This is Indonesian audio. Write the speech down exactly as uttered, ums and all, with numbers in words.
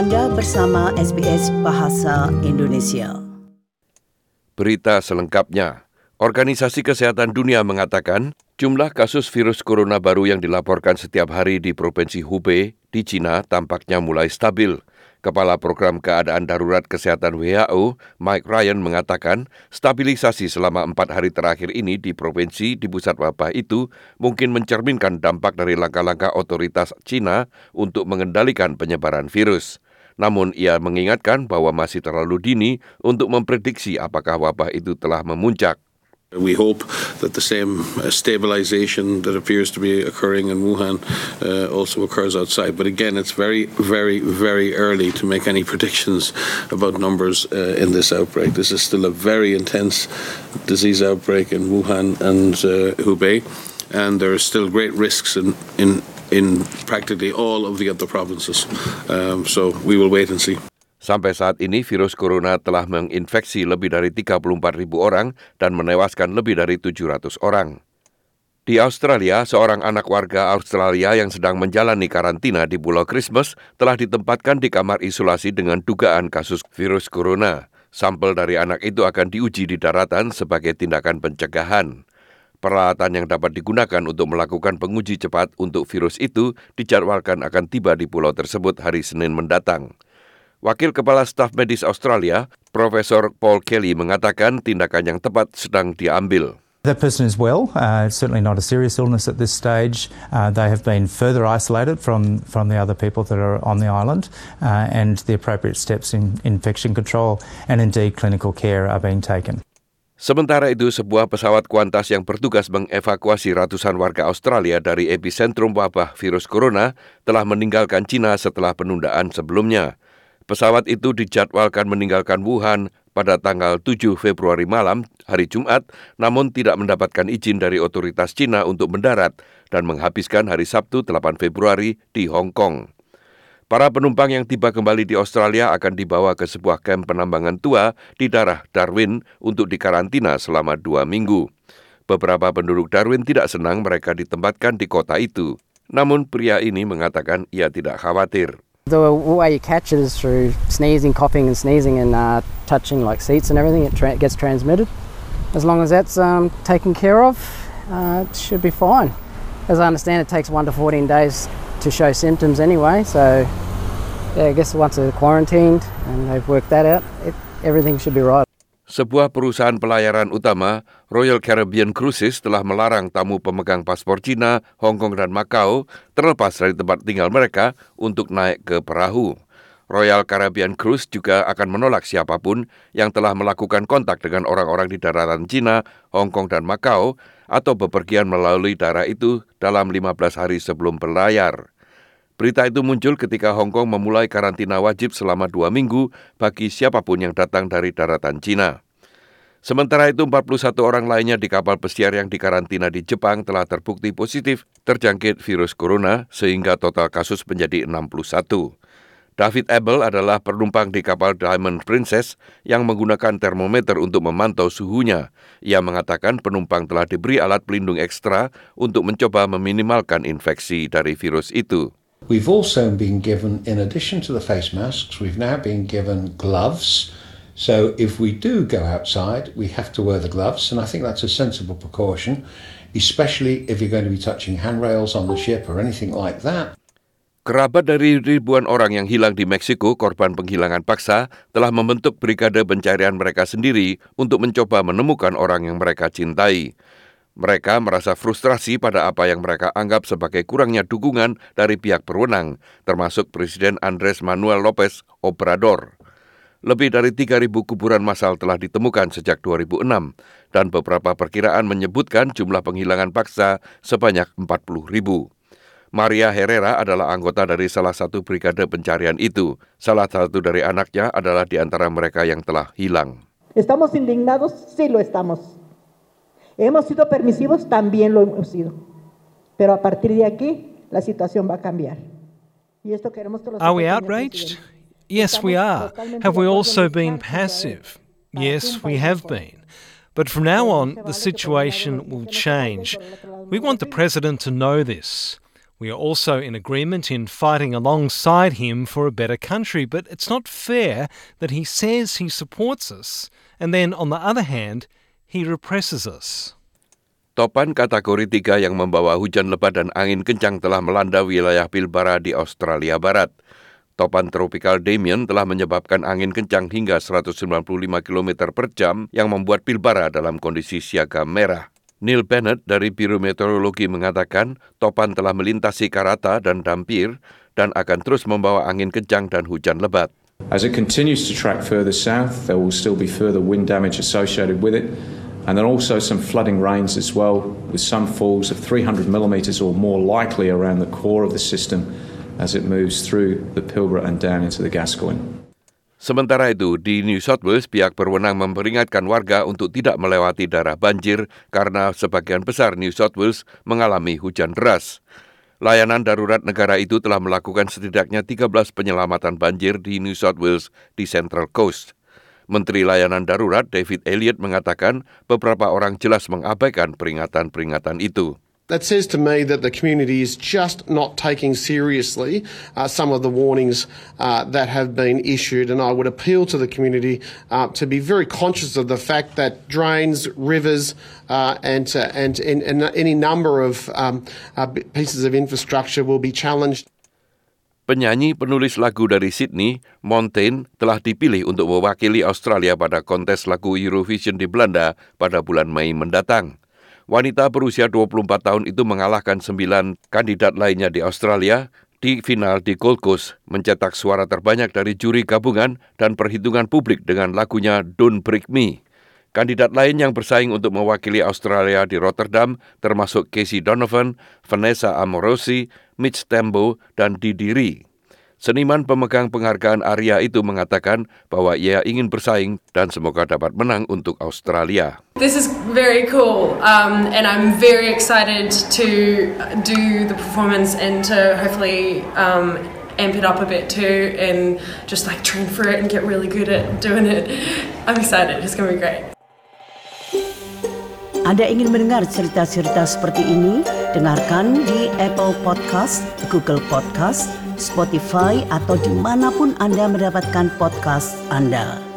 Anda bersama S B S Bahasa Indonesia. Berita selengkapnya. Organisasi Kesehatan Dunia mengatakan jumlah kasus virus corona baru yang dilaporkan setiap hari di Provinsi Hubei di China tampaknya mulai stabil. Kepala Program Keadaan Darurat Kesehatan W H O, Mike Ryan, mengatakan stabilisasi selama empat hari terakhir ini di provinsi di pusat wabah itu mungkin mencerminkan dampak dari langkah-langkah otoritas China untuk mengendalikan penyebaran virus. Namun ia mengingatkan bahwa masih terlalu dini untuk memprediksi apakah wabah itu telah memuncak. We hope that the same uh, stabilization that appears to be occurring in Wuhan uh, also occurs outside. But again, it's very, very, very early to make any predictions about numbers uh, in this outbreak. This is still a very intense disease outbreak in Wuhan and uh, Hubei, and there are still great risks in, in, in practically all of the other provinces. Um, so we will wait and see. Sampai saat ini, virus corona telah menginfeksi lebih dari tiga puluh empat ribu orang dan menewaskan lebih dari tujuh ratus orang. Di Australia, seorang anak warga Australia yang sedang menjalani karantina di Pulau Christmas telah ditempatkan di kamar isolasi dengan dugaan kasus virus corona. Sampel dari anak itu akan diuji di daratan sebagai tindakan pencegahan. Peralatan yang dapat digunakan untuk melakukan penguji cepat untuk virus itu dijadwalkan akan tiba di pulau tersebut hari Senin mendatang. Wakil Kepala Staf Medis Australia, Profesor Paul Kelly, mengatakan tindakan yang tepat sedang diambil. That person is well. Uh, it's certainly not a serious illness at this stage. Uh, they have been further isolated from, from the other people that are on the island, uh, and the appropriate steps in infection control and indeed clinical care are being taken. Sementara itu, sebuah pesawat Qantas yang bertugas mengevakuasi ratusan warga Australia dari epicentrum wabah virus corona telah meninggalkan China setelah penundaan sebelumnya. Pesawat itu dijadwalkan meninggalkan Wuhan pada tanggal tujuh Februari malam, hari Jumat, namun tidak mendapatkan izin dari otoritas China untuk mendarat dan menghabiskan hari Sabtu delapan Februari di Hong Kong. Para penumpang yang tiba kembali di Australia akan dibawa ke sebuah kamp penambangan tua di daerah Darwin untuk dikarantina selama dua minggu. Beberapa penduduk Darwin tidak senang mereka ditempatkan di kota itu. Namun pria ini mengatakan ia tidak khawatir. The way you catch it is through sneezing, coughing and sneezing and uh, touching like seats and everything. It tra- gets transmitted. As long as that's um, taken care of, uh, it should be fine. As I understand, it takes one to fourteen days to show symptoms anyway. So, yeah, I guess once they're quarantined and they've worked that out, it, everything should be right. Sebuah perusahaan pelayaran utama, Royal Caribbean Cruises, telah melarang tamu pemegang paspor Cina, Hong Kong dan Macau terlepas dari tempat tinggal mereka untuk naik ke perahu. Royal Caribbean Cruise juga akan menolak siapapun yang telah melakukan kontak dengan orang-orang di daratan Cina, Hong Kong dan Macau atau bepergian melalui daerah itu dalam lima belas hari sebelum berlayar. Berita itu muncul ketika Hong Kong memulai karantina wajib selama dua minggu bagi siapapun yang datang dari daratan Cina. Sementara itu, empat puluh satu orang lainnya di kapal pesiar yang dikarantina di Jepang telah terbukti positif terjangkit virus corona sehingga total kasus menjadi enam puluh satu. David Abel adalah penumpang di kapal Diamond Princess yang menggunakan termometer untuk memantau suhunya. Ia mengatakan penumpang telah diberi alat pelindung ekstra untuk mencoba meminimalkan infeksi dari virus itu. We've also been given, in addition to the face masks, we've now been given gloves. So if we do go outside, we have to wear the gloves. And I think that's a sensible precaution, especially if you're going to be touching handrails on the ship or anything like that. Kerabat dari ribuan orang yang hilang di Meksiko, korban penghilangan paksa, telah membentuk brigade pencarian mereka sendiri untuk mencoba menemukan orang yang mereka cintai. Mereka merasa frustrasi pada apa yang mereka anggap sebagai kurangnya dukungan dari pihak berwenang, termasuk Presiden Andrés Manuel López Obrador. Lebih dari tiga ribu kuburan massal telah ditemukan sejak dua ribu enam, dan beberapa perkiraan menyebutkan jumlah penghilangan paksa sebanyak empat puluh ribu. Maria Herrera adalah anggota dari salah satu brigade pencarian itu. Salah satu dari anaknya adalah di antara mereka yang telah hilang. ¿Estamos indignados? Sí lo estamos. Hemos sido permisivos, también lo hemos sido. Pero a partir de aquí, la situación va a cambiar. Y esto queremos que los Are we outraged? Yes, we are. Have we also been passive? Yes, we have been. But from now on, the situation will change. We want the President to know this. We are also in agreement in fighting alongside him for a better country, but it's not fair that he says he supports us and then, on the other hand, he represses us. Topan kategori tiga yang membawa hujan lebat dan angin kencang telah melanda wilayah Pilbara di Australia Barat. Topan tropikal Damien telah menyebabkan angin kencang hingga seratus sembilan puluh lima kilometer per jam yang membuat Pilbara dalam kondisi siaga merah. Neil Bennett dari Biro Meteorologi mengatakan topan telah melintasi Karata dan Dampier dan akan terus membawa angin kencang dan hujan lebat. As it continues to track further south, there will still be further wind damage associated with it, and then also some flooding rains as well, with some falls of three hundred millimetres or more likely around the core of the system as it moves through the Pilbara and down into the Gascoyne. Sementara itu, di New South Wales, pihak berwenang memperingatkan warga untuk tidak melewati daerah banjir karena sebagian besar New South Wales mengalami hujan deras. Layanan darurat negara itu telah melakukan setidaknya tiga belas penyelamatan banjir di New South Wales di Central Coast. Menteri Layanan Darurat David Elliott mengatakan beberapa orang jelas mengabaikan peringatan-peringatan itu. That says to me that the community is just not taking seriously uh, some of the warnings uh, that have been issued, and I would appeal to the community uh, to be very conscious of the fact that drains, rivers uh, and, uh, and, and, and any number of um, uh, pieces of infrastructure will be challenged. Penyanyi penulis lagu dari Sydney, Montaigne, telah dipilih untuk mewakili Australia pada kontes lagu Eurovision di Belanda pada bulan Mei mendatang. Wanita berusia dua puluh empat tahun itu mengalahkan sembilan kandidat lainnya di Australia di final di Gold Coast, mencetak suara terbanyak dari juri gabungan dan perhitungan publik dengan lagunya Don't Break Me. Kandidat lain yang bersaing untuk mewakili Australia di Rotterdam termasuk Casey Donovan, Vanessa Amorosi, Mitch Tembo, dan Didi Ri. Seniman pemegang penghargaan ARIA itu mengatakan bahwa ia ingin bersaing dan semoga dapat menang untuk Australia. This is very cool um, and I'm very excited to do the performance and to hopefully um, amp it up a bit too and just like train for it and get really good at doing it. I'm excited, it's going to be great. Anda ingin mendengar cerita-cerita seperti ini? Dengarkan di Apple Podcast, Google Podcast, Spotify, atau dimanapun Anda mendapatkan podcast Anda.